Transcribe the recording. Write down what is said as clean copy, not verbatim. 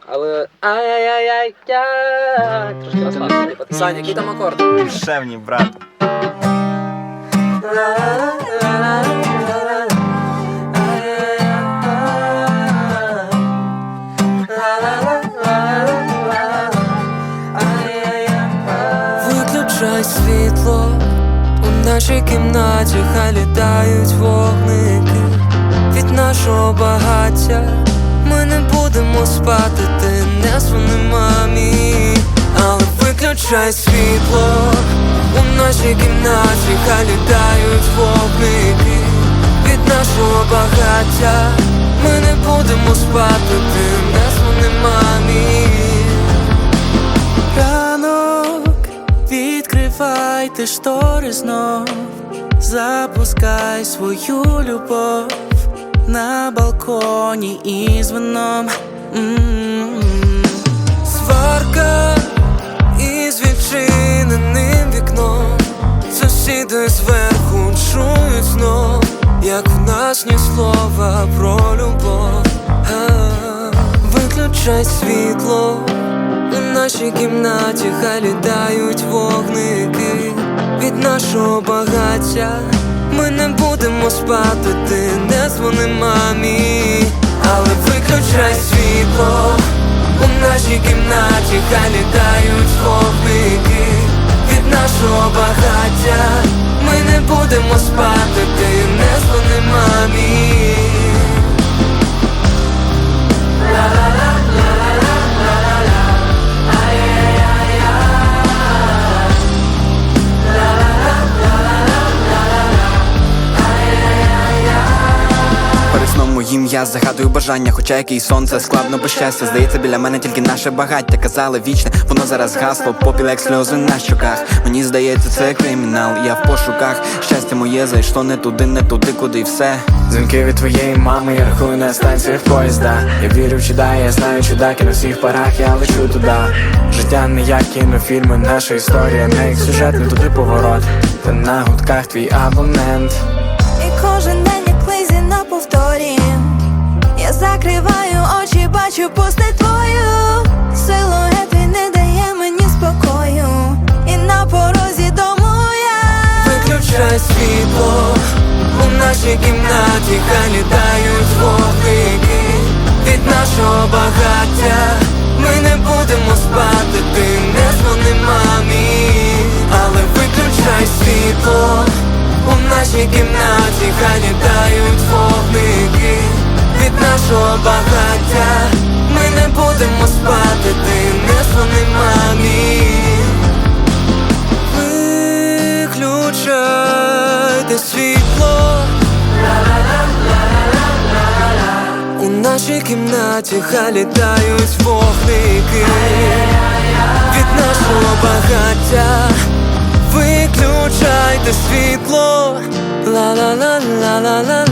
Але ай-яй-яй-яй. Трошки розслаблений. Саня, який там акорд? Душевні, брат. Виключай світло у нашій кімнаті, хай літають вогники від нашого багаття. Ми не будемо спати, ти не дзвони мамі. Але виключай світло у нашій кімнаті, хай літають вогники від нашого багаття. Ми не будемо спати, ти не дзвони мамі. Ранок, відкривайте штори знов, запускай свою любов на балконі із вином. Сварка із відчиненим вікном, сусіди зверху чують знов, як в нас ні слова про любов. Виключай світло у нашій кімнаті, хай літають вогники від нашого багаття. Ми не будемо спати, ти не дзвони мамі. Але виключай світло у нашій кімнаті, хай літають вогники від нашого багаття. Ми не будемо спати, ти не дзвони мамі. Перед сном моїм я загадую бажання, хоча який сон, це складно без щастя. Здається, біля мене тільки наше багаття. Казали вічне, воно зараз гасло, попіл як сльози на щоках. Мені здається, це кримінал, я в пошуках. Щастя моє зайшло не туди, куди й все. Дзвінки від твоєї мами, я рахую на станціях поїзда. Я вірю в чуда, я знаю чудаки на всіх парах, я лечу туди. Життя не як кінофільми, наша історія, не як сюжет, не туди поворот. Та на гудках твій абонент. І кожен день як лизі на повторі. Я закриваю очі, бачу пусти твою. Силует твій не дає мені спокою. І на порозі дому я. Виключай світло у нашій кімнаті, хай літають вогники від нашого багаття. Ми не будемо спати, ти не дзвони мамі. Але виключай світло у нашій кімнаті, хай літають вогники від нашого багаття. Ми не будемо спати, ти не дзвони мамі. Виключайте світло у нашій кімнаті, хай літають вогники від нашого багаття. Виключайте світло, ла-ла-ла-ла-ла-ла.